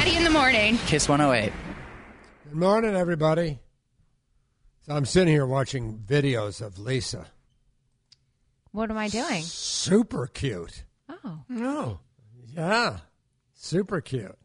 Maddie in the morning. Kiss 108. Good morning, everybody. So I'm sitting here watching videos of Lisa. What am I doing? Super cute. Oh. No. Yeah. Super cute.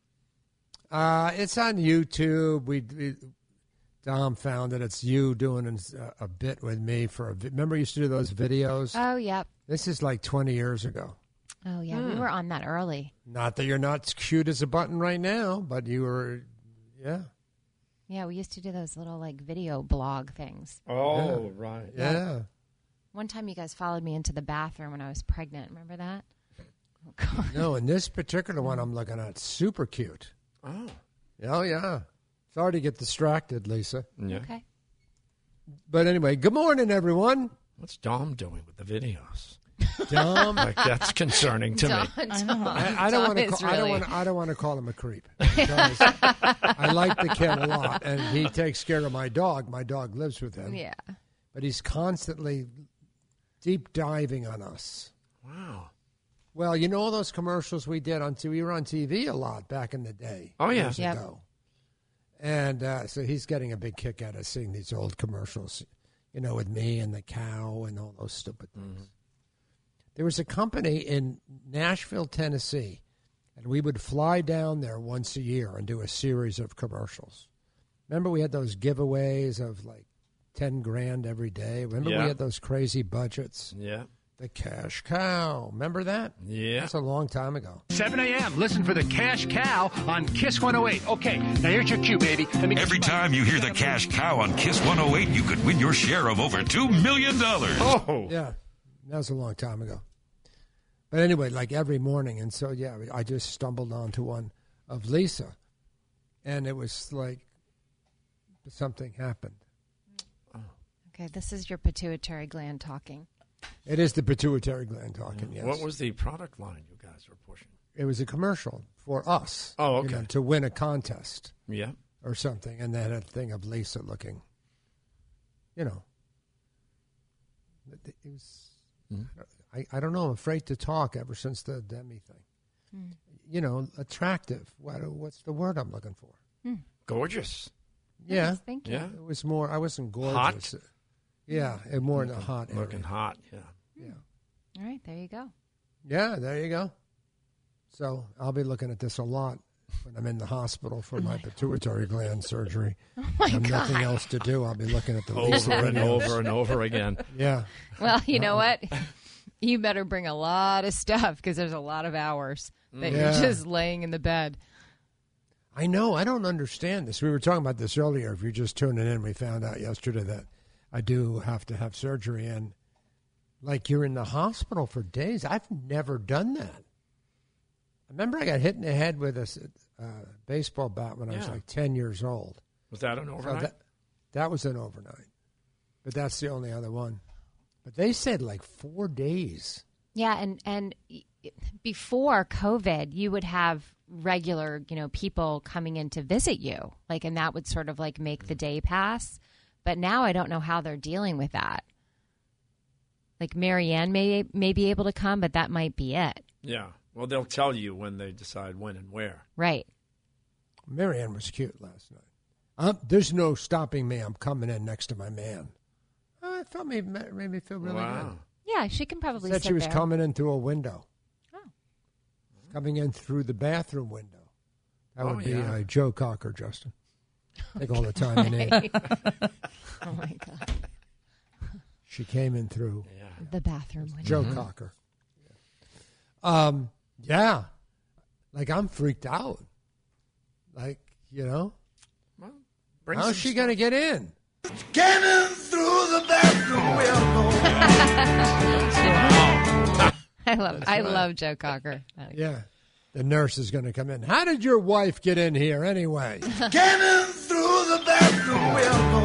It's on YouTube. Dom found it. It's you doing a bit with me remember you used to do those videos? Oh, yep. This is like 20 years ago. Oh, yeah. We were on that early. Not that you're not cute as a button right now, but you were, yeah. Yeah, we used to do those little, like, video blog things. Oh, right. Yeah. One time you guys followed me into the bathroom when I was pregnant. Remember that? Oh, God. No, in this particular one I'm looking at, super cute. Oh. Oh, yeah. Sorry to get distracted, Lisa. Yeah. Okay. But anyway, good morning, everyone. What's Dom doing with the videos? Dom, Like, that's concerning to me. I don't want to call him a creep. Because I like the kid a lot, and he takes care of my dog. My dog lives with him. Yeah. But he's constantly deep diving on us. Wow. Well, you know all those commercials we did on TV? We were on TV a lot back in the day. Oh, yeah. Years ago. And so he's getting a big kick out of seeing these old commercials, with me and the cow and all those stupid things. Mm-hmm. There was a company in Nashville, Tennessee, and we would fly down there once a year and do a series of commercials. Remember we had those giveaways of like $10,000 every day? Remember we had those crazy budgets? Yeah. The cash cow. Remember that? Yeah. That's a long time ago. 7 a.m. Listen for the Cash Cow on Kiss 108. Okay, now here's your cue, baby. Every time you hear the Cash Cow on Kiss 108, you could win your share of over $2 million. Oh. Yeah. That was a long time ago. But anyway, like every morning. And so, yeah, I just stumbled onto one of Lisa. And it was like something happened. Okay, this is your pituitary gland talking. It is the pituitary gland talking, yes. What was the product line you guys were pushing? It was a commercial for us. Oh, okay. To win a contest. Yeah. Or something. And they had a thing of Lisa looking, It was... I don't know. I'm afraid to talk ever since the Demi thing. Attractive. What's the word I'm looking for? Gorgeous. Yeah. Nice, thank you. Yeah. It was more. I wasn't gorgeous. Hot? Yeah, more in the hot area. Looking hot, yeah. Yeah. All right, there you go. Yeah, there you go. So I'll be looking at this a lot when I'm in the hospital for my pituitary gland surgery. Oh, my God. Nothing else to do. I'll be looking at the Over and videos. over and over again. Yeah. Well, you know what? You better bring a lot of stuff because there's a lot of hours that you're just laying in the bed. I know. I don't understand this. We were talking about this earlier. If you're just tuning in, we found out yesterday that I do have to have surgery. And, like, you're in the hospital for days. I've never done that. I remember I got hit in the head with a baseball bat when I was, like, 10 years old. Was that an overnight? So that was an overnight. But that's the only other one. But they said, like, 4 days. Yeah, and before COVID, you would have regular, people coming in to visit you, like, and that would sort of like make the day pass. But now I don't know how they're dealing with that. Like Marianne may be able to come, but that might be it. Yeah. Well, they'll tell you when they decide when and where. Right. Marianne was cute last night. There's no stopping me. I'm coming in next to my man. It felt made me feel really good. Yeah, she can probably said sit she was there. coming in through a window. Oh. Coming in through the bathroom window. That would be Joe Cocker, Justin. Take all the time you need. Oh, my God. She came in through the bathroom window. Joe Cocker. Yeah. Like, I'm freaked out. Like, Well, how's she going to get in? Get in through the bathroom window. I love Joe Cocker. Yeah. The nurse is going to come in. How did your wife get in here anyway? Get in through the bathroom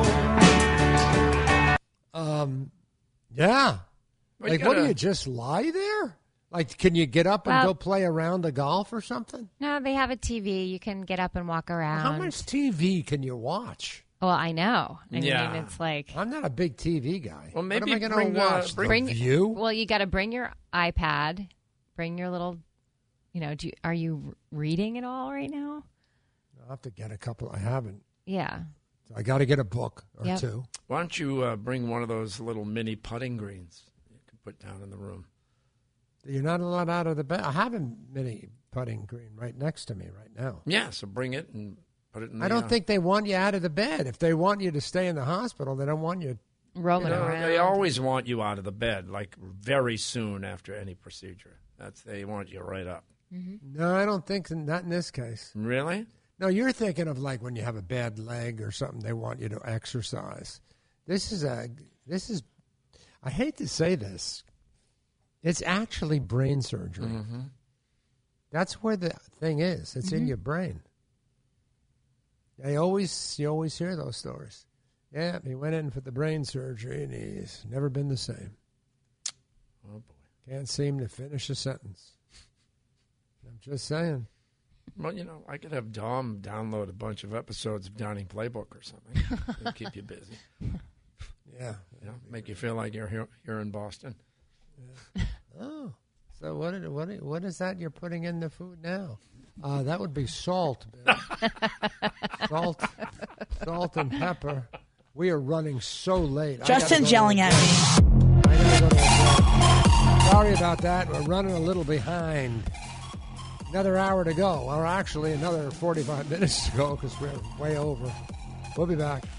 window. Yeah. Well, like, what do you just lie there? Like, can you get up and go play a round of golf or something? No, they have a TV. You can get up and walk around. How much TV can you watch? Well, I know. I mean, Yeah. it's like... I'm not a big TV guy. Well, maybe what am I going to watch? bring The View? Well, you got to bring your iPad, bring your little, are you reading at all right now? I'll have to get a couple. I haven't. Yeah. So I got to get a book or Yep. two. Why don't you bring one of those little mini putting greens you can put down in the room? You're not allowed out of the bed. I have a mini putting green right next to me right now. Yeah, so bring it and put it in the... I don't think they want you out of the bed. If they want you to stay in the hospital, they don't want you. Roaming around. They always want you out of the bed, like very soon after any procedure. They want you right up. No, I don't think, not in this case. Really? No, you're thinking of like when you have a bad leg or something, they want you to exercise. This is, I hate to say this, it's actually brain surgery. Mm-hmm. That's where the thing is. It's in your brain. You always hear those stories. Yeah, he went in for the brain surgery and he's never been the same. Oh, boy. Can't seem to finish a sentence. I'm just saying. Well, I could have Dom download a bunch of episodes of Downing Playbook or something. It'll keep you busy. Yeah. Make you feel like you're here in Boston. Yeah. Oh, so what is that you're putting in the food now? That would be salt, Bill. Salt and pepper. We are running so late. Justin's yelling at me. I gotta go to a break. Sorry about that. We're running a little behind. Another hour to go, or actually another 45 minutes to go because we're way over. We'll be back.